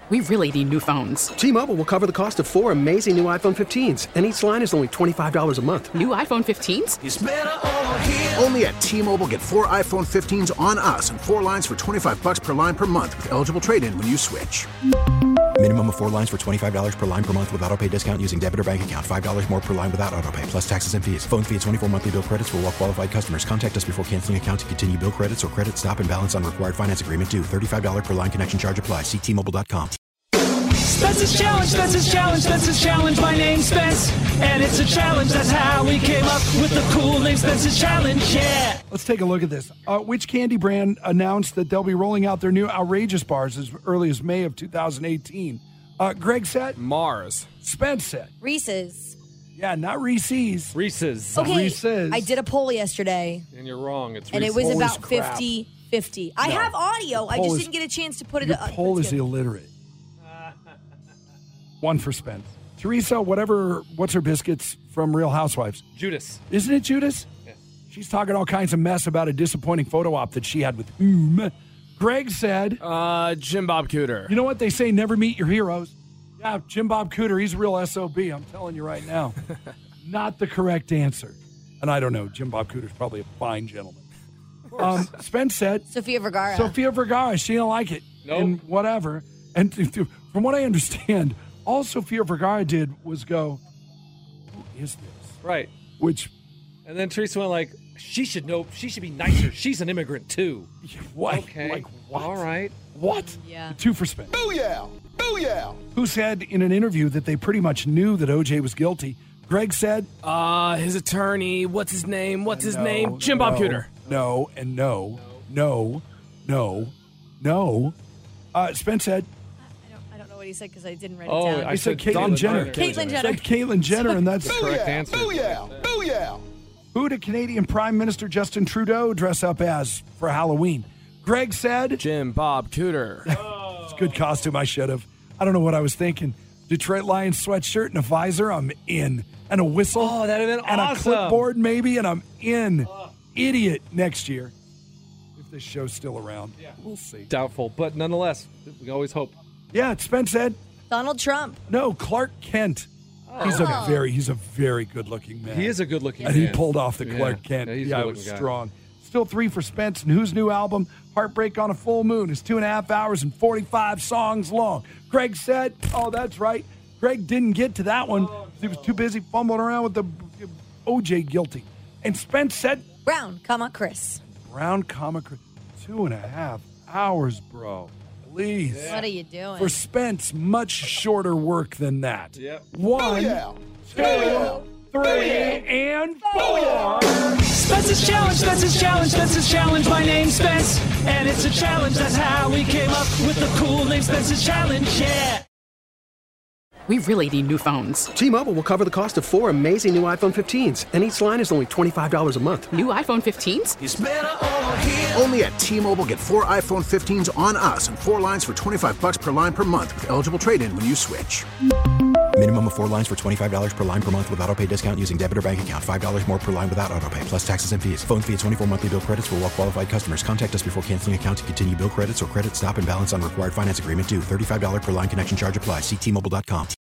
We really need new phones. T-Mobile will cover the cost of 4 amazing new iPhone 15s, and each line is only $25 a month. New iPhone 15s? It's better over here. Only at T-Mobile, get 4 iPhone 15s on us and 4 lines for $25 per line per month with eligible trade-in when you switch. Minimum of 4 lines for $25 per line per month with autopay discount using debit or bank account. $5 more per line without autopay, plus taxes and fees. Phone fee at 24 monthly bill credits for well-qualified customers. Contact us before canceling account to continue bill credits or credit stop and balance on required finance agreement due. $35 per line connection charge applies. See T-Mobile.com. Spence's Challenge, Spence's Challenge, Spence's Challenge. My name's Spence, and it's a challenge. That's how we came up with the cool name Spence's Challenge, yeah. Let's take a look at this. Which candy brand announced that they'll be rolling out their new outrageous bars as early as May of 2018? Greg said? Mars. Spence said? Reese's. Yeah, not Reese's. Reese's. Okay, Reese's. I did a poll yesterday. And you're wrong. It's Reese's. And it was Poll about is crap. 50-50. I have audio. I just didn't get a chance to put it Your up. poll is illiterate. One for Spence. Teresa, what's her biscuits from Real Housewives? Judas. Isn't it Judas? Yeah. She's talking all kinds of mess about a disappointing photo op that she had with whom? Greg said, Jim Bob Cooter. you know what they say, never meet your heroes. Yeah, Jim Bob Cooter, he's a real SOB, I'm telling you right now. Not the correct answer. And I don't know, Jim Bob Cooter's probably a fine gentleman. Spence said, Sofia Vergara. Sofia Vergara, she didn't like it. Nope. And whatever. And from what I understand, all Sofia Vergara did was go, who is this? Right. Which, And then Teresa went like, she should know. She should be nicer. She's an immigrant too. what? Okay. Like, what? All right. What? Yeah. 2 for Spence. Booyah! Booyah! Who said in an interview that they pretty much knew that OJ was guilty. Greg said, His attorney. What's his name? no, Jim Bob Cooter. No, and no. Spence said, I don't know what he said because I didn't write it Oh, down. I he said Caitlyn Donna Jenner. Caitlyn Jenner. Said Caitlyn Jenner, and that's The correct answer. Booyah! Booyah! who did Canadian Prime Minister Justin Trudeau dress up as for Halloween? Greg said, Jim Bob Cooter. it's a good costume. I should have. I don't know what I was thinking. Detroit Lions sweatshirt and a visor, I'm in. And a whistle. Oh, that'd have been and awesome. a clipboard maybe, and I'm in. Idiot next year. If this show's still around. Yeah. We'll see. Doubtful, but nonetheless, we always hope. Yeah, Spence said, Donald Trump. no, Clark Kent. He's a very good-looking man. He is a good-looking And man. he pulled off the Yeah. Clark Kent. Yeah, he's a it good-looking was guy. strong. Still 3 for Spence, and whose new album, Heartbreak on a Full Moon, is 2.5 hours and 45 songs long. Greg said, oh, that's right. Greg didn't get to that one. He was too busy fumbling around with the OJ guilty. And Spence said, Brown, Chris. Brown comic, 2.5 hours, bro. Please. What are you doing? For Spence, much shorter work than that. Yep. 1, 2, 3, and 4. Spence's Challenge, Spence's Challenge, Spence's Challenge. My name's Spence, and it's a challenge. That's how we came up with the cool name Spence's Challenge, yeah. We really need new phones. T-Mobile will cover the cost of 4 amazing new iPhone 15s, and each line is only $25 a month. New iPhone 15s? It's better over here. Only at T-Mobile, get 4 iPhone 15s on us and 4 lines for $25 per line per month with eligible trade-in when you switch. Minimum of 4 lines for $25 per line per month with autopay discount using debit or bank account. $5 more per line without autopay, plus taxes and fees. Phone fee at 24 monthly bill credits for well-qualified customers. Contact us before canceling account to continue bill credits or credit stop and balance on required finance agreement due. $35 per line connection charge applies. See T-Mobile.com.